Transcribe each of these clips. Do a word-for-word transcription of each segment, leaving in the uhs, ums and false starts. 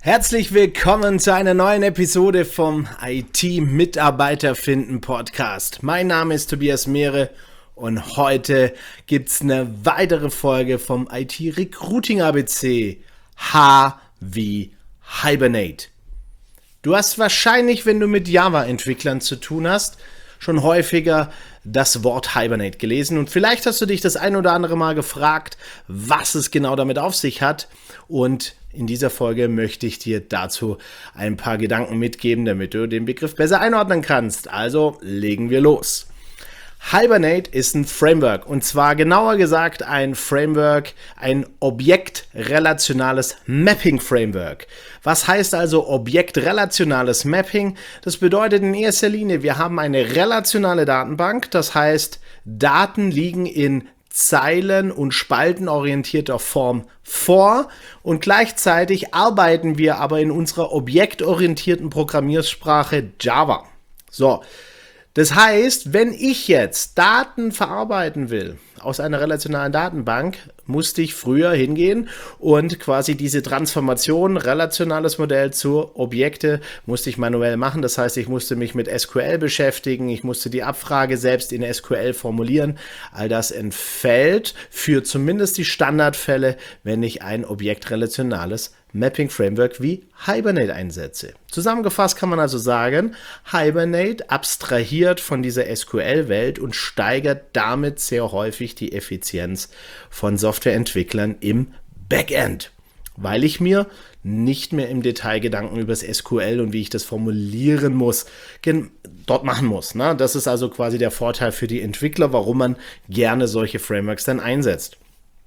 Herzlich willkommen zu einer neuen Episode vom I T-Mitarbeiter finden Podcast. Mein Name ist Tobias Mehre und heute gibt's eine weitere Folge vom I T-Recruiting A B C. H wie Hibernate. Du hast wahrscheinlich, wenn du mit Java-Entwicklern zu tun hast, schon häufiger das Wort Hibernate gelesen und vielleicht hast du dich das ein oder andere Mal gefragt, was es genau damit auf sich hat, und in dieser Folge möchte ich dir dazu ein paar Gedanken mitgeben, damit du den Begriff besser einordnen kannst. Also legen wir los. Hibernate ist ein Framework, und zwar genauer gesagt ein Framework, ein objektrelationales Mapping-Framework. Was heißt also objektrelationales Mapping? Das bedeutet in erster Linie, wir haben eine relationale Datenbank, das heißt, Daten liegen in zeilen- und spaltenorientierter Form vor, und gleichzeitig arbeiten wir aber in unserer objektorientierten Programmiersprache Java. So. Das heißt, wenn ich jetzt Daten verarbeiten will aus einer relationalen Datenbank, musste ich früher hingehen und quasi diese Transformation, relationales Modell zu Objekte, musste ich manuell machen. Das heißt, ich musste mich mit S Q L beschäftigen, ich musste die Abfrage selbst in S Q L formulieren. All das entfällt für zumindest die Standardfälle, wenn ich ein objektrelationales Mapping-Framework wie Hibernate einsetze. Zusammengefasst kann man also sagen, Hibernate abstrahiert von dieser S Q L-Welt und steigert damit sehr häufig die Effizienz von Softwareentwicklern im Backend, weil ich mir nicht mehr im Detail Gedanken über das S Q L und wie ich das formulieren muss, dort machen muss. Ne? Das ist also quasi der Vorteil für die Entwickler, warum man gerne solche Frameworks dann einsetzt.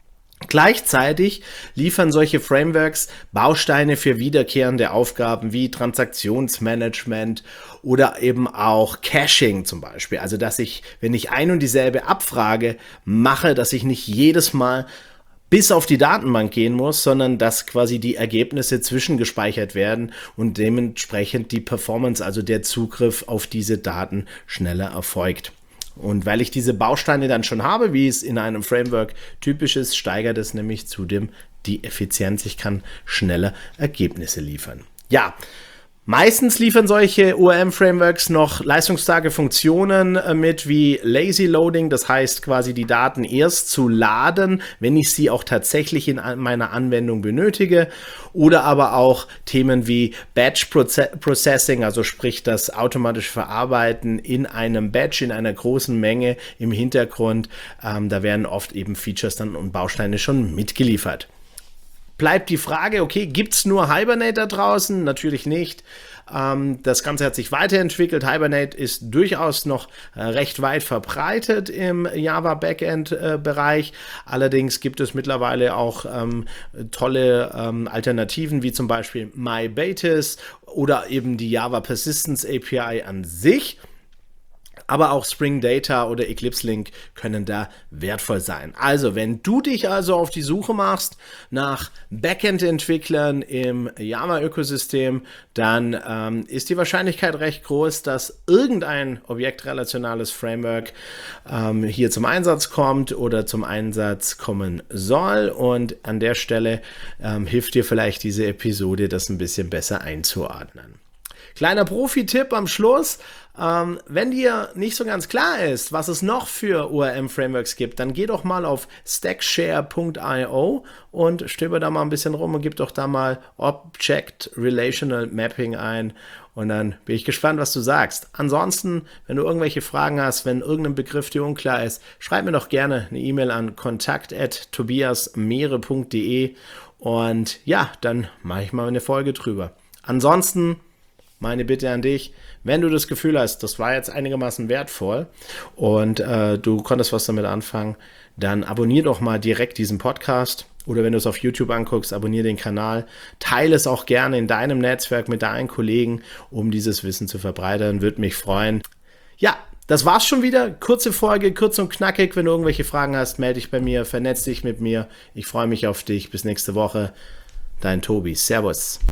Gleichzeitig liefern solche Frameworks Bausteine für wiederkehrende Aufgaben wie Transaktionsmanagement oder eben auch Caching zum Beispiel. Also, dass ich, wenn ich ein und dieselbe Abfrage mache, dass ich nicht jedes Mal bis auf die Datenbank gehen muss, sondern dass quasi die Ergebnisse zwischengespeichert werden und dementsprechend die Performance, also der Zugriff auf diese Daten, schneller erfolgt. Und weil ich diese Bausteine dann schon habe, wie es in einem Framework typisch ist, steigert es nämlich zudem die Effizienz. Ich kann schneller Ergebnisse liefern. Ja, meistens liefern solche O R M-Frameworks noch leistungsstarke Funktionen mit wie Lazy Loading, das heißt quasi die Daten erst zu laden, wenn ich sie auch tatsächlich in meiner Anwendung benötige, oder aber auch Themen wie Batch Processing, also sprich das automatische Verarbeiten in einem Batch, in einer großen Menge im Hintergrund. Ähm, da werden oft eben Features dann und Bausteine schon mitgeliefert. Bleibt die Frage, okay, gibt es nur Hibernate da draußen? Natürlich nicht. Ähm, das Ganze hat sich weiterentwickelt. Hibernate ist durchaus noch äh, recht weit verbreitet im Java-Backend-Bereich. Äh, Allerdings gibt es mittlerweile auch ähm, tolle ähm, Alternativen, wie zum Beispiel MyBatis oder eben die Java Persistence A P I an sich. Aber auch Spring Data oder Eclipse Link können da wertvoll sein. Also, wenn du dich also auf die Suche machst nach Backend-Entwicklern im Java-Ökosystem, dann ähm, ist die Wahrscheinlichkeit recht groß, dass irgendein objektrelationales Framework ähm, hier zum Einsatz kommt oder zum Einsatz kommen soll. Und an der Stelle ähm, hilft dir vielleicht diese Episode, das ein bisschen besser einzuordnen. Kleiner Profi-Tipp am Schluss. Ähm, wenn dir nicht so ganz klar ist, was es noch für O R M-Frameworks gibt, dann geh doch mal auf stackshare punkt i o und stöber da mal ein bisschen rum und gib doch da mal Object Relational Mapping ein, und dann bin ich gespannt, was du sagst. Ansonsten, wenn du irgendwelche Fragen hast, wenn irgendein Begriff dir unklar ist, schreib mir doch gerne eine E-Mail an kontakt at tobiasmehre punkt de und ja, dann mache ich mal eine Folge drüber. Ansonsten meine Bitte an dich, wenn du das Gefühl hast, das war jetzt einigermaßen wertvoll und äh, du konntest was damit anfangen, dann abonnier doch mal direkt diesen Podcast, oder wenn du es auf YouTube anguckst, abonnier den Kanal, teile es auch gerne in deinem Netzwerk mit deinen Kollegen, um dieses Wissen zu verbreitern, würde mich freuen. Ja, das war's schon wieder, kurze Folge, kurz und knackig. Wenn du irgendwelche Fragen hast, melde dich bei mir, vernetz dich mit mir, ich freue mich auf dich, bis nächste Woche, dein Tobi, Servus.